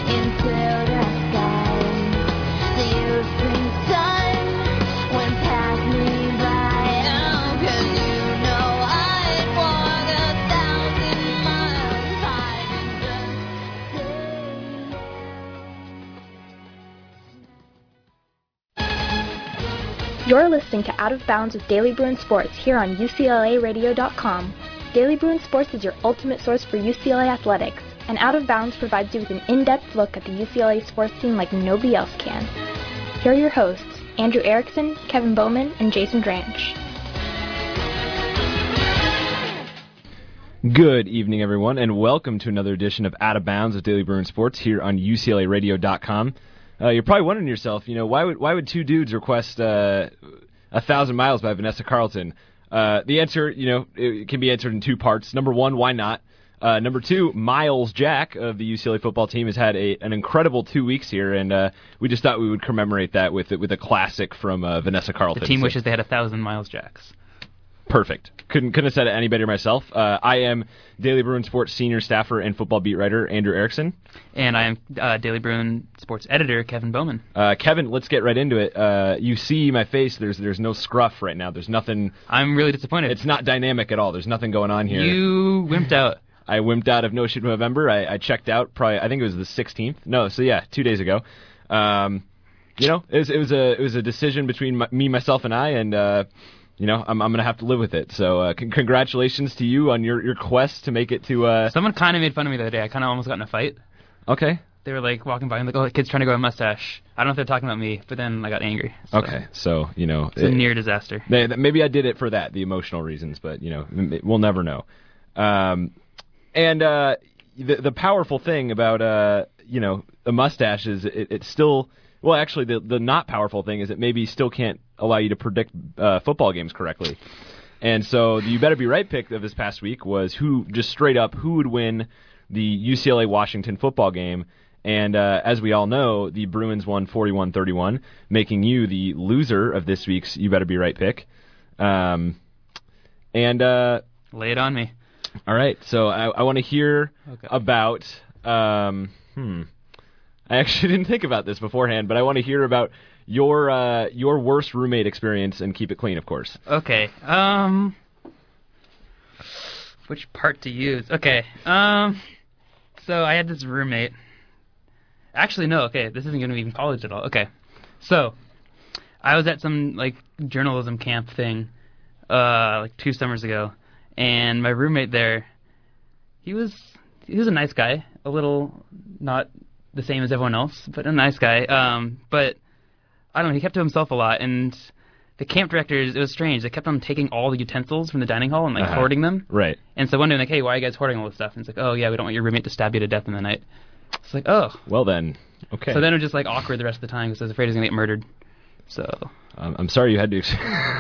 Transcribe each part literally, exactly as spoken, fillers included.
until the sun. The youth spring sun went past me by. Oh, 'cause you know I'd walk a thousand miles if I didn't just say yes. You're listening to Out of Bounds with Daily Bruin Sports here on U C L A radio dot com. Daily Bruin Sports is your ultimate source for U C L A athletics, and Out of Bounds provides you with an in-depth look at the U C L A sports scene like nobody else can. Here are your hosts, Andrew Erickson, Kevin Bowman, and Jason Dranch. Good evening, everyone, and welcome to another edition of Out of Bounds with Daily Bruin Sports here on U C L A radio dot com. Uh, you're probably wondering to yourself, you know, why would why would two dudes request uh, A Thousand Miles by Vanessa Carlton? Uh, the answer, you know, it can be answered in two parts. Number one, why not? Uh, number two, Miles Jack of the U C L A football team has had a, an incredible two weeks here, and uh, we just thought we would commemorate that with with a classic from uh, Vanessa Carlton. The team so. wishes they had a thousand Miles Jacks. Perfect. Couldn't couldn't have said it any better myself. Uh, I am Daily Bruin Sports senior staffer and football beat writer Andrew Erickson. And I am uh, Daily Bruin Sports editor Kevin Bowman. Uh, Kevin, let's get right into it. Uh, you see my face. There's there's no scruff right now. There's nothing. I'm really disappointed. It's not dynamic at all. There's nothing going on here. You wimped out. I wimped out of No Shoot November. I, I checked out probably. I think it was the sixteenth. No, so yeah, two days ago. Um, you know, it was, it was a it was a decision between my, me, myself, and I, and. Uh, You know, I'm I'm gonna have to live with it. So, uh, c- congratulations to you on your, your quest to make it to. Uh... Someone kind of made fun of me the other day. I kind of almost got in a fight. Okay. They were like walking by and like, "Oh, the kid's trying to grow a mustache." I don't know if they're talking about me, but then I got angry. So. Okay, so you know, it's a it, near disaster. They, maybe I did it for that, the emotional reasons, but you know, we'll never know. Um, and uh, the the powerful thing about uh, you know, a mustache is it, it's still. Well, actually, the the not powerful thing is it maybe still can't allow you to predict uh, football games correctly. And so the You Better Be Right pick of this past week was who, just straight up, who would win the U C L A-Washington football game. And uh, as we all know, the Bruins won forty-one thirty-one, making you the loser of this week's You Better Be Right pick. Um, and uh, Lay it on me. All right, so I, I want to hear okay. about... Um, hmm... I actually didn't think about this beforehand, but I want to hear about your uh, your worst roommate experience and keep it clean, of course. Okay. Um, which part to use? Okay. Um, so I had this roommate. Actually, no. Okay, this isn't going to be in college at all. Okay. So I was at some like journalism camp thing, uh, like two summers ago, and my roommate there, he was he was a nice guy, a little not. The same as everyone else, but a nice guy. Um, but I don't know, he kept to himself a lot, and the camp directors, it was strange. They kept on taking all the utensils from the dining hall and like uh-huh. hoarding them. Right. And so one day, like, hey, why are you guys hoarding all this stuff? And it's like, oh yeah, we don't want your roommate to stab you to death in the night. It's like, oh. Well then, okay. So then it was just like awkward the rest of the time because I was afraid he was gonna get murdered. So. Um, I'm sorry you had to. Ex-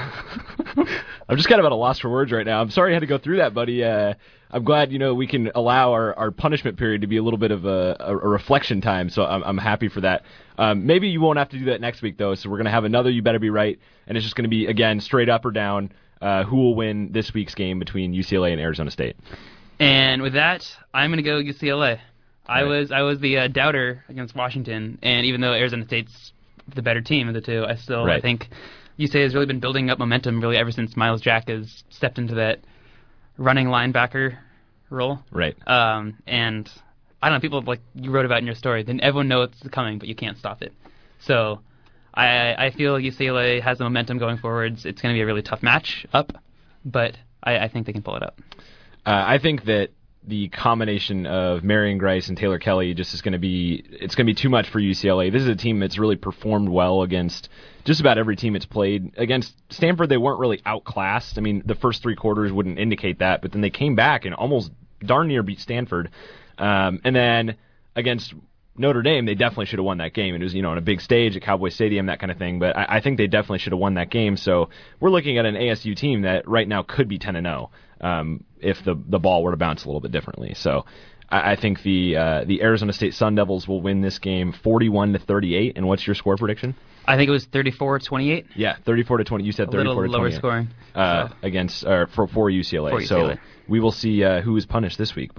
I'm just kind of at a loss for words right now. I'm sorry you had to go through that, buddy. Uh, I'm glad, you know, we can allow our, our punishment period to be a little bit of a, a, a reflection time, so I'm, I'm happy for that. Um, maybe you won't have to do that next week, though, so we're going to have another You Better Be Right, and it's just going to be, again, straight up or down, uh, who will win this week's game between U C L A and Arizona State. And with that, I'm going to go U C L A. I right. was I was the uh, doubter against Washington, and even though Arizona State's the better team of the two, I still right. I think U C L A has really been building up momentum really ever since Miles Jack has stepped into that running linebacker role. Right. Um, and I don't know, people like you wrote about in your story, then everyone knows it's coming, but you can't stop it. So I I feel U C L A has the momentum going forwards. It's going to be a really tough match up, but I, I think they can pull it up. Uh, I think that the combination of Marion Grice and Taylor Kelly just is going to be, it's going to be too much for U C L A. This is a team that's really performed well against just about every team it's played. Against Stanford, they weren't really outclassed. I mean, the first three quarters wouldn't indicate that, but then they came back and almost darn near beat Stanford. Um, and then against Notre Dame, they definitely should have won that game. It was, you know, on a big stage at Cowboy Stadium, that kind of thing. But I, I think they definitely should have won that game. So we're looking at an A S U team that right now could be ten and oh um, if the the ball were to bounce a little bit differently. So I, I think the uh, the Arizona State Sun Devils will win this game forty-one to thirty-eight. And what's your score prediction? I think it was thirty-four twenty-eight. Yeah, thirty-four to twenty. You said a thirty-four to little lower twenty-eight. Scoring. Uh, so. Against or for for U C L A. For U C L A. So we will see uh, who is punished this week. But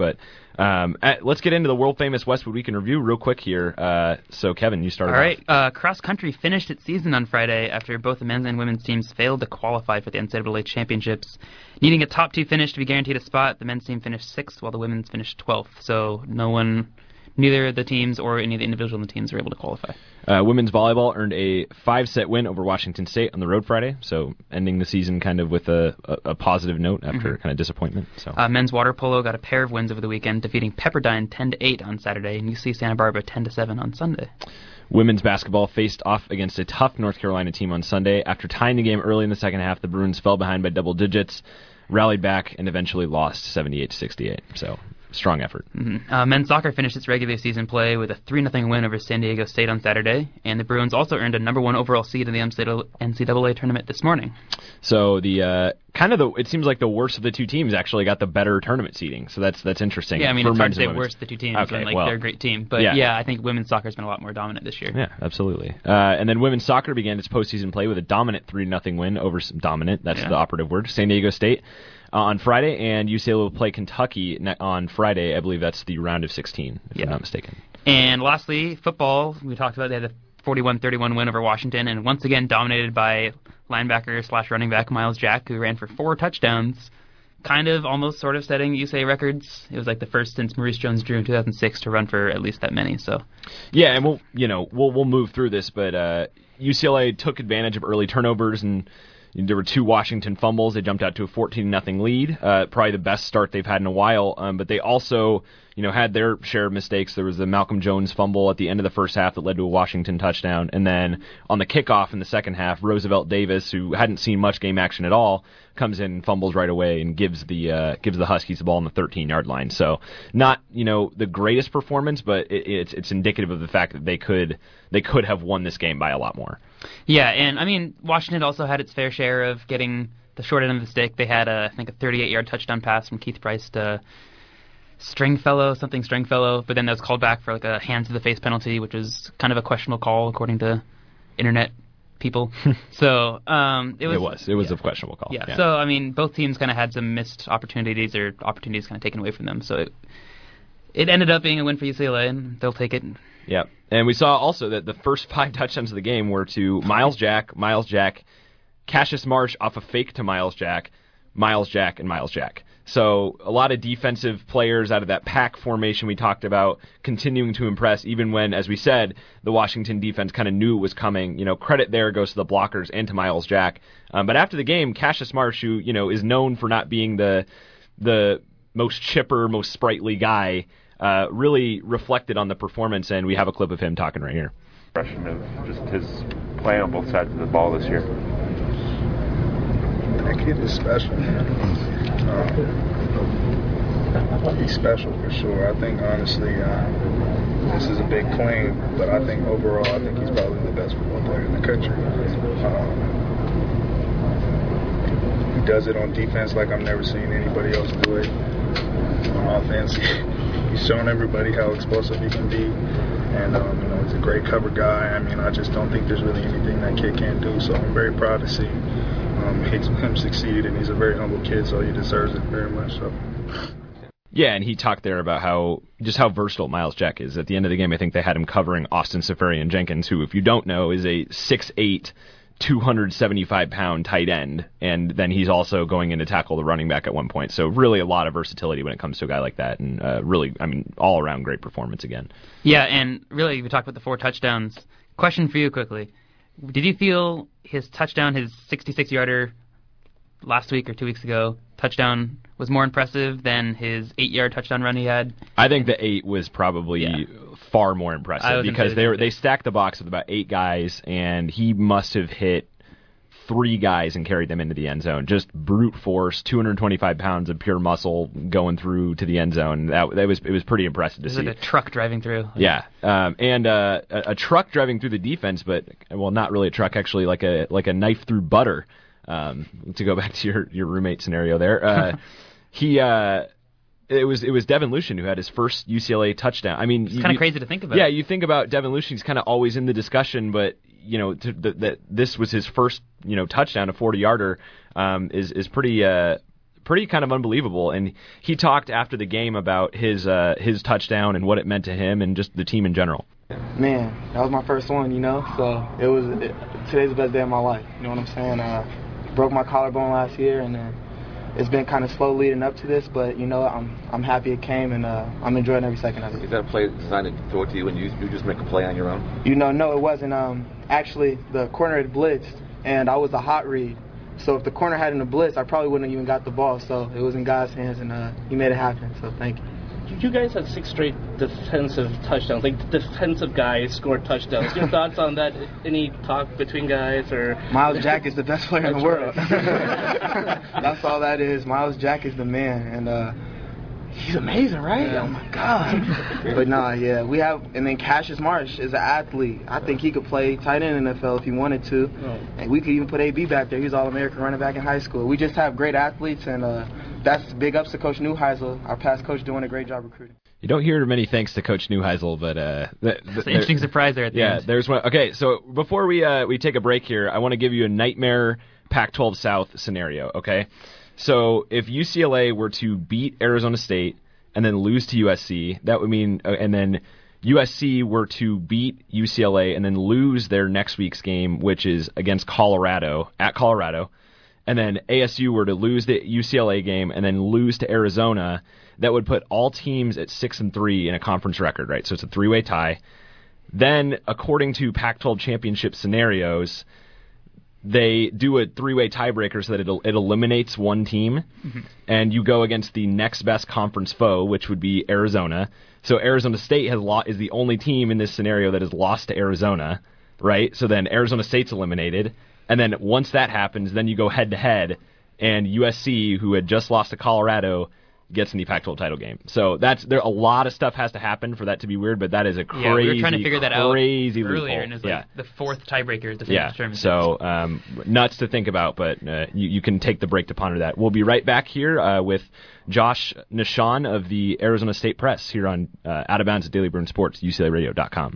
Um, at, let's get into the world-famous Westwood Week in Review real quick here. Uh, so, Kevin, you started All right. off. Uh, cross country finished its season on Friday after both the men's and women's teams failed to qualify for the N C double A championships. Needing a top two finish to be guaranteed a spot, the men's team finished sixth while the women's finished twelfth. So no one, neither of the teams or any of the individual in the teams were able to qualify. Uh, women's volleyball earned a five-set win over Washington State on the road Friday, so ending the season kind of with a, a, a positive note after Mm-hmm. kind of disappointment. So uh, men's water polo got a pair of wins over the weekend, defeating Pepperdine ten to eight on Saturday and U C Santa Barbara ten to seven on Sunday. Women's basketball faced off against a tough North Carolina team on Sunday. After tying the game early in the second half, the Bruins fell behind by double digits, rallied back, and eventually lost seventy-eight to sixty-eight. So, strong effort. Mm-hmm. Uh, men's soccer finished its regular season play with a three nothing win over San Diego State on Saturday, and the Bruins also earned a number one overall seed in the N C double A tournament this morning. So the uh, kind of the it seems like the worst of the two teams actually got the better tournament seeding. So that's that's interesting. Yeah, I mean, for it's hard men's to say and women's. worst of the two teams Okay, when like well, they're a great team. But yeah. yeah. I think women's soccer's been a lot more dominant this year. Yeah, absolutely. Uh, and then women's soccer began its postseason play with a dominant three nothing win over dominant. That's Yeah. the operative word. San Diego State. Uh, on Friday, and U C L A will play Kentucky ne- on Friday. I believe that's the round of sixteen, if Yeah. I'm not mistaken. And lastly, football. We talked about they had a forty-one thirty-one win over Washington, and once again dominated by linebacker slash running back Miles Jack, who ran for four touchdowns, kind of almost sort of setting U C L A records. It was like the first since Maurice Jones-Drew in two thousand six to run for at least that many. So Yeah, and we'll you know we'll we'll move through this, but uh, U C L A took advantage of early turnovers and. There were two Washington fumbles. They jumped out to a fourteen nothing lead. Uh, probably the best start they've had in a while. Um, but they also, you know, had their share of mistakes. There was the Malcolm Jones fumble at the end of the first half that led to a Washington touchdown. And then on the kickoff in the second half, Roosevelt Davis, who hadn't seen much game action at all, comes in and fumbles right away and gives the uh, gives the Huskies the ball on the thirteen-yard line. So not, you know, the greatest performance, but it, it's it's indicative of the fact that they could they could have won this game by a lot more. yeah, and I mean Washington also had its fair share of getting the short end of the stick. They had a, I think a thirty-eight-yard touchdown pass from Keith Price to Stringfellow, something Stringfellow, but then that was called back for like a hands to the face penalty, which was kind of a questionable call according to internet people. so um, it was It was. It was yeah. a questionable call. Yeah. So I mean, both teams kind of had some missed opportunities or opportunities kind of taken away from them. So it, it ended up being a win for U C L A, and they'll take it. Yeah, and we saw also that the first five touchdowns of the game were to Miles Jack, Miles Jack, Cassius Marsh off a fake to Miles Jack, Miles Jack, and Miles Jack. So a lot of defensive players out of that pack formation we talked about continuing to impress, even when, as we said, the Washington defense kind of knew it was coming. You know, credit there goes to the blockers and to Miles Jack. Um, but after the game, Cassius Marsh, who you know is known for not being the the most chipper, most sprightly guy, uh, really reflected on the performance, and we have a clip of him talking right here. Impression of just his play on both sides of the ball this year. That kid is special, man. Um, he's special for sure. I think, honestly, uh, this is a big claim, but I think overall, I think he's probably the best football player in the country. Um, he does it on defense like I've never seen anybody else do it. On offense, he's shown everybody how explosive he can be. And, um, you know, he's a great cover guy. I mean, I just don't think there's really anything that kid can't do, so I'm very proud to see Um, him succeed, and he's a very humble kid, so he deserves it very much. So, yeah, and he talked there about how just how versatile Miles Jack is. At the end of the game, I think they had him covering Austin Safarian-Jenkins, who, if you don't know, is a six eight, two hundred seventy-five pound tight end, and then he's also going in to tackle the running back at one point. So really a lot of versatility when it comes to a guy like that, and uh, really, I mean, all-around great performance again. Yeah, and really, we talked about the four touchdowns. Question for you quickly. Did you feel his touchdown, his sixty-six-yarder last week or two weeks ago, touchdown was more impressive than his eight-yard touchdown run he had? I think the eight was probably Yeah. far more impressive I was because they were, intimidated. they stacked the box with about eight guys, and he must have hit three guys and carried them into the end zone. Just brute force, two hundred twenty-five pounds of pure muscle going through to the end zone. That, that was it was pretty impressive to It was see. like a truck driving through. Yeah, um, and uh, a, a truck driving through the defense, but well, not really a truck, actually, like a like a knife through butter. Um, to go back to your, your roommate scenario there, uh, he uh, it was it was Devin Lucien who had his first U C L A touchdown. I mean, It's you- kind of you- crazy to think about. Yeah, you think about Devin Lucien, he's kind of always in the discussion, but you know to, that that this was his first you know touchdown, a forty-yarder, um, is is pretty uh, pretty kind of unbelievable. And he talked after the game about his uh, his touchdown and what it meant to him and just the team in general. Man, that was my first one, you know, so it was it, today's the best day of my life, you know what I'm saying? Uh, broke my collarbone last year, and then it's been kind of slow leading up to this, but, you know, I'm I'm happy it came, and uh, I'm enjoying every second of it. Is that a play designed to throw it to you and you, you just make a play on your own? You know, no, it wasn't. Um, actually, the corner had blitzed, and I was a hot read. So if the corner hadn't a blitz, I probably wouldn't have even got the ball. So it was in God's hands, and uh, he made it happen, so thank you. You guys had six straight defensive touchdowns, like defensive guys scored touchdowns. Your thoughts on that? Any talk between guys or? Miles Jack is the best player in the world. Right. That's all that is. Miles Jack is the man, and uh, he's amazing, right? Yeah. Oh my God. But nah, yeah, we have, and then Cassius Marsh is an athlete. I think he could play tight end in the N F L if he wanted to, oh. and we could even put A B back there. He's All-American running back in high school. We just have great athletes, and uh, that's big ups to Coach Neuheisel, our past coach, doing a great job recruiting. You don't hear many thanks to Coach Neuheisel, but uh, th- th- It's an interesting surprise there at the yeah, end. there's one. Okay, so before we uh, we take a break here, I want to give you a nightmare Pac twelve South scenario. Okay, so if U C L A were to beat Arizona State and then lose to U S C, that would mean, uh, and then U S C were to beat U C L A and then lose their next week's game, which is against Colorado at Colorado. And then A S U were to lose the U C L A game and then lose to Arizona, that would put all teams at six and three in a conference record, right? So it's a three-way tie. Then, according to Pac twelve championship scenarios, they do a three-way tiebreaker so that it it eliminates one team, mm-hmm. and you go against the next best conference foe, which would be Arizona. So Arizona State has lo- is the only team in this scenario that has lost to Arizona, right? So then Arizona State's eliminated. And then once that happens, then you go head-to-head, and U S C, who had just lost to Colorado, gets in the Pac twelve title game. So that's there. A lot of stuff has to happen for that to be weird, but that is a crazy, yeah, we were trying to figure that out crazy earlier, loophole. and it was like yeah. the fourth tiebreaker. The yeah. So um, nuts to think about, but uh, you, you can take the break to ponder that. We'll be right back here uh, with Josh Nishan of the Arizona State Press here on uh, Out of Bounds at Daily Bruin Sports, U C L A radio dot com.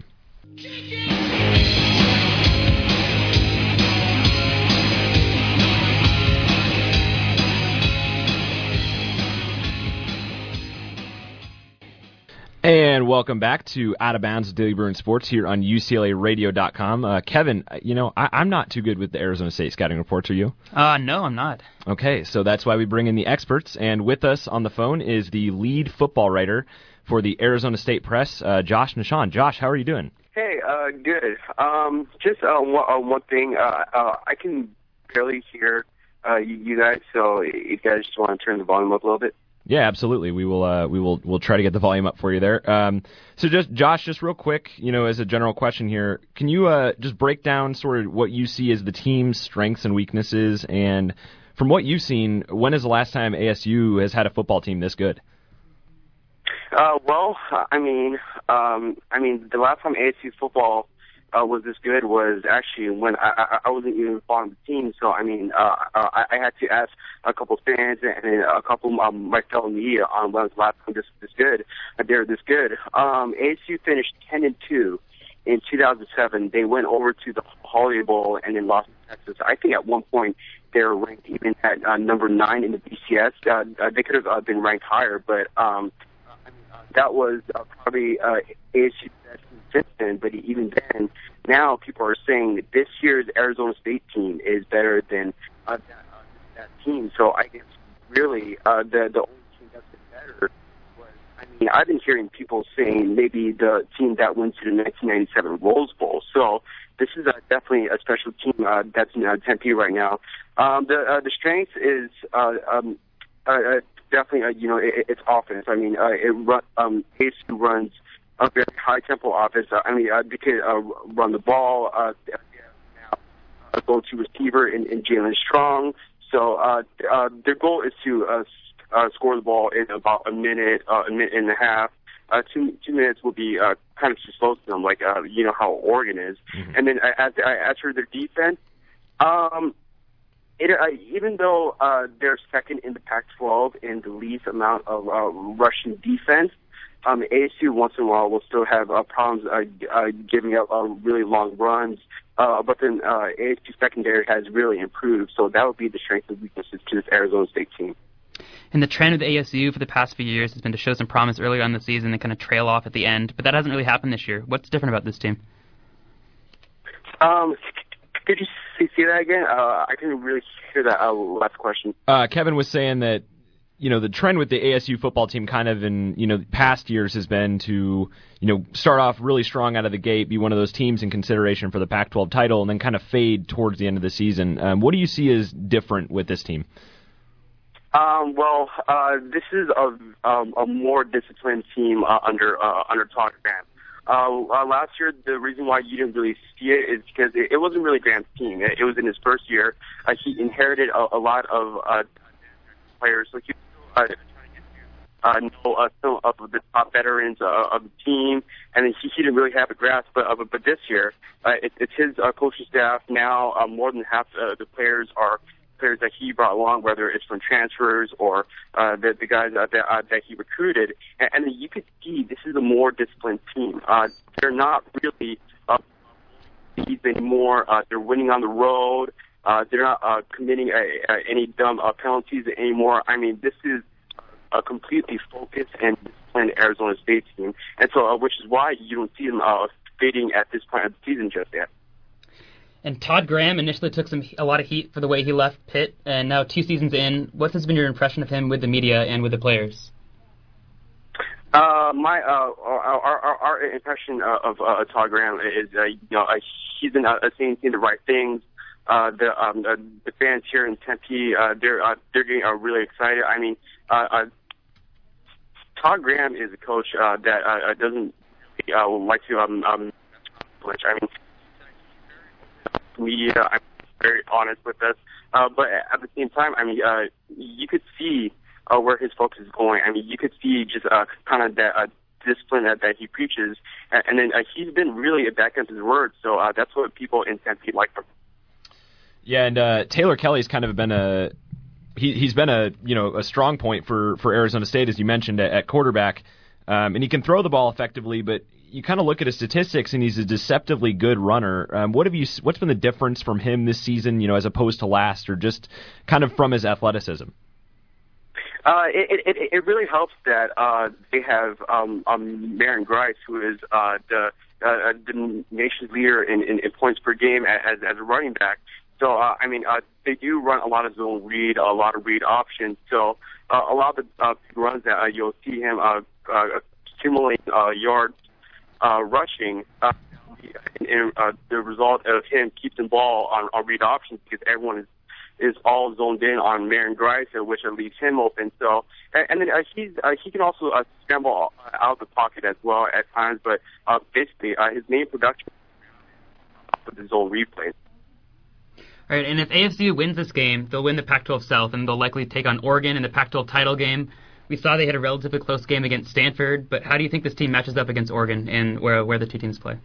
And welcome back to Out of Bounds Daily Bruin Sports here on U C L A radio dot com. Uh, Kevin, you know, I, I'm not too good with the Arizona State scouting reports, are you? Uh, no, I'm not. Okay, so that's why we bring in the experts. And with us on the phone is the lead football writer for the Arizona State Press, uh, Josh Nishan. Josh, how are you doing? Hey, uh, good. Um, just uh, one, uh, one thing. Uh, uh, I can barely hear uh, you, you guys, so if you guys just want to turn the volume up a little bit. Yeah, absolutely. We will. Uh, we will. We'll try to get the volume up for you there. Um, so, just Josh, just real quick, you know, as a general question here, can you uh, just break down sort of what you see as the team's strengths and weaknesses, and from what you've seen, when is the last time A S U has had a football team this good? Uh, well, I mean, um, I mean, the last time A S U football uh, was this good was actually when I, I, I wasn't even following the team. So, I mean, uh, I, I had to ask a couple fans and a couple of um, my fellow media on when was the last time this this good. Uh, they're this good. Um, A S U finished ten and two in two thousand seven. They went over to the Holiday Bowl and then lost to Texas. I think at one point they were ranked even at uh, number nine in the B C S. Uh, they could have uh, been ranked higher, but um, that was uh, probably uh, A S U's best since then. But even then, now people are saying that this year's Arizona State team is better than uh, that, uh, that team. So I guess really uh, the the only team that's been better was, I mean, I've been hearing people saying maybe the team that went to the nineteen ninety-seven Rose Bowl. So this is uh, definitely a special team uh, that's in uh, Tempe right now. Um, the uh, the strength is uh, um, uh, uh, definitely uh, you know it, it's offense. I mean, uh, it run, um, A S U runs a very high tempo offense. Uh, I mean, uh, they can uh, run the ball. Uh, now, uh, go to receiver in, in Jalen Strong. So uh, uh, their goal is to uh, uh, score the ball in about a minute, uh, a minute and a half. Uh, two two minutes will be uh, kind of too slow to them, like uh, you know how Oregon is. Mm-hmm. And then as as for their defense, um, it uh, even though uh, they're second in the Pac twelve in the least amount of uh, rushing defense, um, A S U once in a while will still have uh, problems uh, uh, giving up uh, really long runs. Uh, but then uh, A S U secondary has really improved, so that would be the strengths and weaknesses to this Arizona State team. And the trend of the A S U for the past few years has been to show some promise earlier on in the season and kind of trail off at the end, but that hasn't really happened this year. What's different about this team? Um, could you say say that again? Uh, I couldn't really hear that uh, last question. Uh, Kevin was saying that, you know, the trend with the A S U football team kind of in, you know, past years has been to, you know, start off really strong out of the gate, be one of those teams in consideration for the Pac twelve title, and then kind of fade towards the end of the season. Um, what do you see as different with this team? Um, well, uh, this is a, um, a more disciplined team uh, under uh, under Todd Graham. Uh, uh, last year, the reason why you didn't really see it is because it, it wasn't really Graham's team. It, it was in his first year. Uh, he inherited a, a lot of uh, players, so he was uh, uh, know uh, some of the top veterans uh, of the team, and he, he didn't really have a grasp. But uh, but this year, uh, it, it's his uh, coaching staff now. Uh, more than half uh, the players are players that he brought along, whether it's from transfers or uh, the, the guys uh, that, uh, that he recruited. And, and you could see this is a more disciplined team. Uh, they're not really uh, anymore. Uh, they're winning on the road. Uh, they're not uh, committing uh, uh, any dumb uh, penalties anymore. I mean, this is a completely focused and disciplined Arizona State team. And so, uh, which is why you don't see them uh, fading at this point of the season just yet. And Todd Graham initially took some a lot of heat for the way he left Pitt, and now two seasons in, what has been your impression of him with the media and with the players? Uh, my uh, our, our, our impression of uh, Todd Graham is, uh, you know, uh, he's been uh, saying the right things. Uh, the um, uh, the fans here in Tempe, uh, they're uh, they're getting uh, really excited. I mean, uh, uh, Todd Graham is a coach uh, that uh, doesn't uh, like to um, um, which I mean. Media, I'm very honest with us, uh, but at the same time, I mean, uh, you could see uh, where his focus is going. I mean, you could see just uh, kind of that uh, discipline that, that he preaches, and, and then uh, he's been really back into his word. So uh, that's what people in Tempe like from. Yeah, and uh, Taylor Kelly's kind of been a he, he's been a you know a strong point for, for Arizona State, as you mentioned, at, at quarterback, um, and he can throw the ball effectively, but you kind of look at his statistics, and he's a deceptively good runner. Um, what have you? What's been the difference from him this season, you know, as opposed to last, or just kind of from his athleticism? Uh, it, it it really helps that uh, they have um, um, Marion Grice, who is uh, the uh, the nation's leader in, in, in points per game as as a running back. So uh, I mean, uh, they do run a lot of zone read, a lot of read options. So uh, a lot of the uh, runs that uh, you'll see him uh, uh, accumulate uh, yards. Uh, rushing, uh, and, uh, the result of him keeps the ball on, on read options because everyone is, is all zoned in on Marion Grice, which leaves him open. So, and, and then uh, he's uh, he can also uh, scramble out of the pocket as well at times. But uh, basically, uh, his main production with his own replays. All right, and if A S U wins this game, they'll win the Pac twelve South, and they'll likely take on Oregon in the Pac twelve title game. We saw they had a relatively close game against Stanford, but how do you think this team matches up against Oregon and where where the two teams play?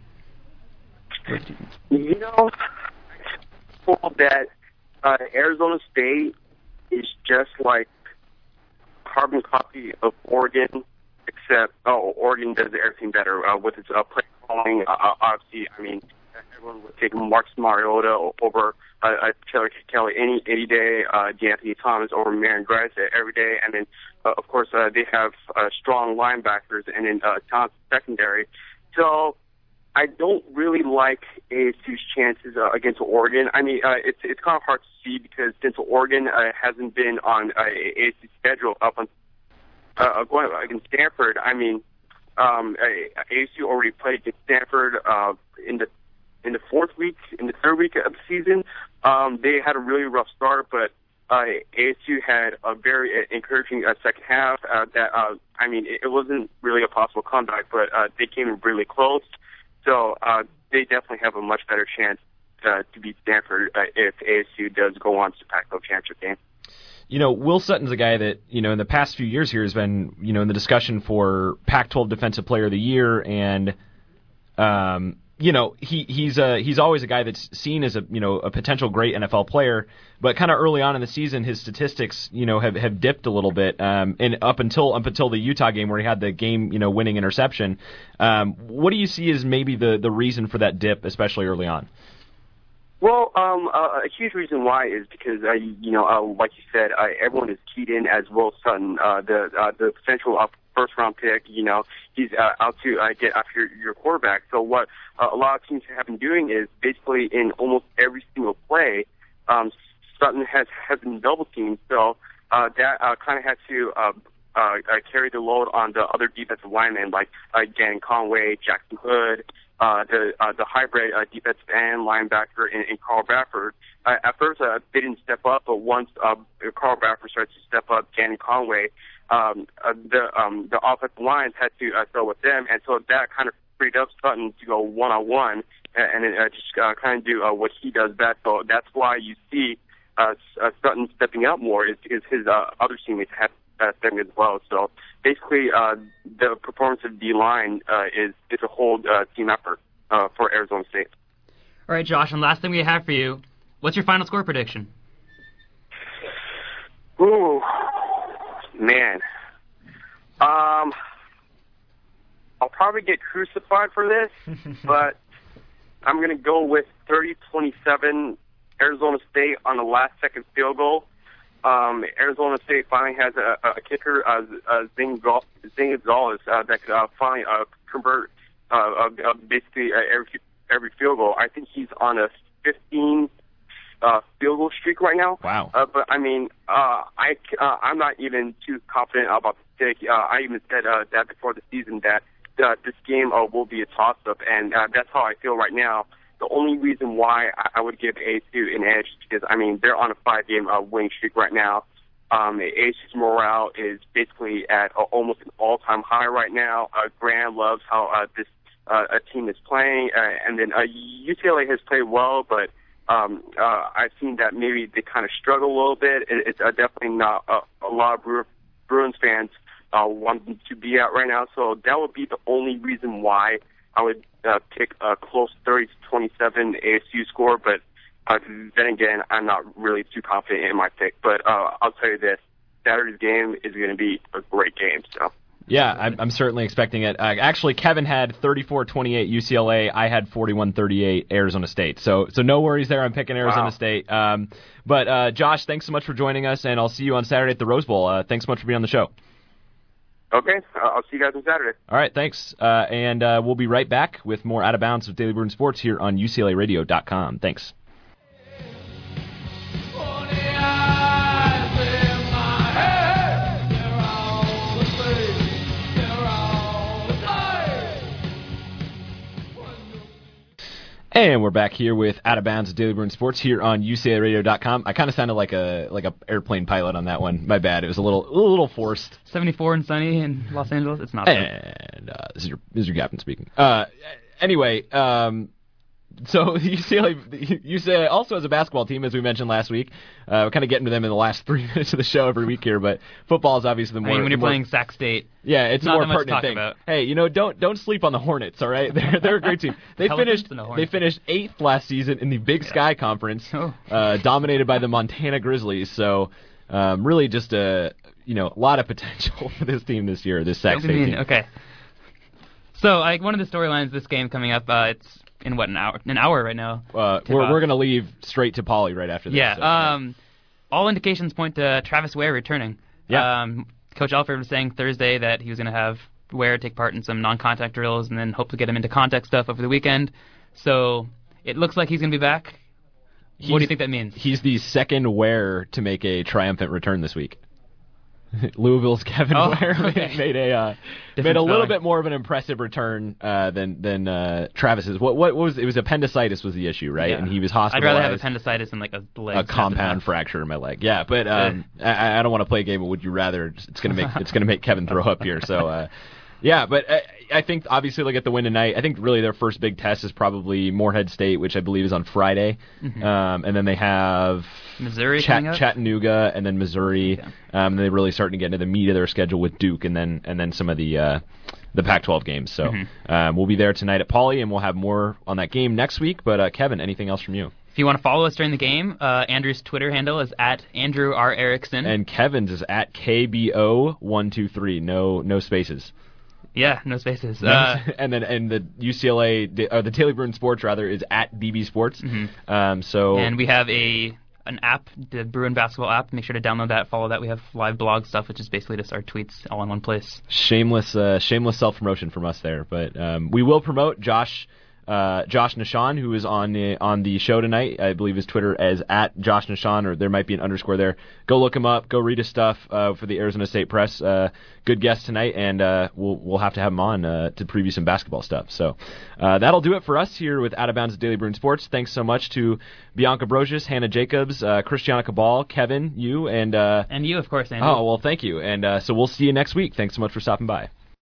You know, I feel that uh, Arizona State is just like a carbon copy of Oregon, except oh, Oregon does everything better uh, with its uh, play calling. Uh, obviously, I mean, everyone would take Marcus Mariota over uh, uh, Taylor Kelly any any day, uh, D'Anthony Thomas over Marion Grice every day, and then uh, of course uh, they have uh, strong linebackers and then uh, talented secondary. So I don't really like A S U's chances uh, against Oregon. I mean, uh, it's it's kind of hard to see because since Oregon uh, hasn't been on uh, A S U's schedule up on uh, going against Stanford. I mean, um, A S U already played against Stanford uh, in the in the fourth week, in the third week of the season. Um, they had a really rough start, but uh, A S U had a very uh, encouraging uh, second half. Uh, that uh, I mean, it, it wasn't really a possible comeback, but uh, they came in really close. So uh, they definitely have a much better chance uh, to beat Stanford uh, if A S U does go on to the Pac twelve championship game. You know, Will Sutton's a guy that, you know, in the past few years here has been, you know, in the discussion for Pac twelve Defensive Player of the Year, and um, you know, he he's a, he's always a guy that's seen as a, you know, a potential great N F L player, but kind of early on in the season, his statistics, you know, have, have dipped a little bit, um, and up until up until the Utah game where he had the game, you know, winning interception. Um, what do you see as maybe the, the reason for that dip, especially early on? Well, um, uh, a huge reason why is because, uh, you, you know, uh, like you said, uh, everyone is keyed in as Will Sutton, uh, the uh, the potential uh, first round pick. You know, he's uh, out to uh, get after your, your quarterback. So what uh, a lot of teams have been doing is basically in almost every single play, um, Sutton has has been double teamed. So uh, that uh, kind of had to uh, uh, uh, carry the load on the other defensive linemen like uh, Gannon Conway, Jackson Hood. Uh, the uh, the hybrid uh, defensive end linebacker in, in Carl Bradford. Uh, at first, uh, they didn't step up, but once uh, Carl Bradford started to step up, Gannon Conway, um, uh, the um, the offensive lines had to uh, throw with them, and so that kind of freed up Sutton to go one on one and, and uh, just uh, kind of do uh, what he does best. So that's why you see uh, uh, Sutton stepping up more is because his uh, other teammates have. Uh, thing as well. So basically, uh, the performance of D-line uh, is is a whole uh, team effort uh, for Arizona State. All right, Josh, and last thing we have for you, what's your final score prediction? Ooh, man. Um, I'll probably get crucified for this, but I'm going to go with thirty twenty-seven Arizona State on the last-second field goal. Um, Arizona State finally has a, a kicker, uh, uh, Zing Gonzalez, uh, that could uh, finally uh, convert uh, uh, basically uh, every every field goal. I think he's on a fifteen uh, field goal streak right now. Wow. Uh, but I mean, uh, I uh, I'm not even too confident about the pick. Uh, I even said uh, that before the season that uh, this game uh, will be a toss-up, and uh, that's how I feel right now. The only reason why I would give A S U an edge is because, I mean, they're on a five-game uh, winning streak right now. Um, A S U's morale is basically at uh, almost an all-time high right now. Uh, Graham loves how uh, this uh, a team is playing. Uh, and then uh, U C L A has played well, but um, uh, I've seen that maybe they kind of struggle a little bit. It, it's uh, definitely not uh, a lot of Bru- Bruins fans uh, want them to be out right now. So that would be the only reason why I would uh, pick a close thirty to twenty-seven A S U score, but uh, then again, I'm not really too confident in my pick. But uh, I'll tell you this, Saturday's game is going to be a great game. So yeah, I'm, I'm certainly expecting it. Uh, actually, Kevin had thirty-four twenty-eight U C L A. I had forty-one thirty-eight Arizona State. So so no worries there. I'm picking Arizona Wow. State. Um, but uh, Josh, thanks so much for joining us, and I'll see you on Saturday at the Rose Bowl. Uh, thanks so much for being on the show. Okay, uh, I'll see you guys on Saturday. All right, thanks. Uh, and uh, we'll be right back with more Out of Bounds with Daily Bruin Sports here on U C L A radio dot com. Thanks. And we're back here with Out of Bounds with Daily Bruin Sports here on U C L A radio dot com. I kind of sounded like a like a airplane pilot on that one. My bad. It was a little a little forced. seventy-four and sunny in Los Angeles. It's not. And uh, this is your this is your captain speaking. Uh, anyway, um, so U C L A U C L A also has a basketball team, as we mentioned last week. Uh, we're kind of getting to them in the last three minutes of the show every week here, but football is obviously the more. I mean, when you're more, playing Sac State. Yeah, it's not a more that much to pertinent talk thing. about. Hey, you know, don't don't sleep on the Hornets. All right, they're they're a great team. They Pelicans finished and the they Hornets. finished eighth last season in the Big Sky Conference, Oh. uh, dominated by the Montana Grizzlies. So, um, really, just a you know a lot of potential for this team this year. This Sac Don't be State mean. team. Okay. So, like, one of the storylines of this game coming up, uh, it's in what, an hour? An hour right now. Uh, Tip we're off. we're gonna leave straight to Poly right after this. Yeah. so, Um, all indications point to Travis Ware returning. Yeah. Um, Coach Alford was saying Thursday that he was going to have Ware take part in some non-contact drills and then hopefully get him into contact stuff over the weekend. So it looks like he's going to be back. What do you He's- think that means? He's the second Ware to make a triumphant return this week. Louisville's Kevin Oh, Ware okay. made a uh, Different made a little spelling. bit more of an impressive return uh, than than uh, Travis's. What, what what was it? Was appendicitis was the issue, right? Yeah. And he was I'd hospitalized. rather have appendicitis than like a leg. a snapped in compound half. fracture in my leg. Yeah, but um, I, I don't want to play a game of Would You Rather. It's gonna make it's gonna make Kevin throw up here. So. Uh, Yeah, but I, I think obviously they'll get the win tonight. I think really their first big test is probably Morehead State, which I believe is on Friday, Mhm. um, and then they have Missouri Chat- coming up? Chattanooga, and then Missouri. Okay. Um, and they're really starting to get into the meat of their schedule with Duke, and then and then some of the uh, the Pac twelve games. So Mhm. um, we'll be there tonight at Poly, and we'll have more on that game next week. But uh, Kevin, anything else from you? If you want to follow us during the game, uh, Andrew's Twitter handle is at Andrew R. Erickson. And Kevin's is at K B O one two three. No no spaces. Yeah, no spaces. No, Uh, and then and the U C L A or the Daily Bruin Sports rather is at D B Sports. Mm-hmm. Um, so and we have a an app, the Bruin Basketball app. Make sure to download that, follow that. We have live blog stuff, which is basically just our tweets all in one place. Shameless, uh, shameless self promotion from us there, but um, we will promote Josh. Uh, Josh Nishan, who is on the, on the show tonight. I believe his Twitter is at Josh Nishan, or there might be an underscore there. Go look him up. Go read his stuff uh, for the Arizona State Press. Uh, good guest tonight, and uh, we'll we'll have to have him on uh, to preview some basketball stuff. So uh, that'll do it for us here with Out of Bounds at Daily Bruin Sports. Thanks so much to Bianca Brocious, Hannah Jacobs, uh, Christiana Cabal, Kevin, you, and uh, and you, of course, Andy. Oh well, thank you, and uh, so we'll see you next week. Thanks so much for stopping by.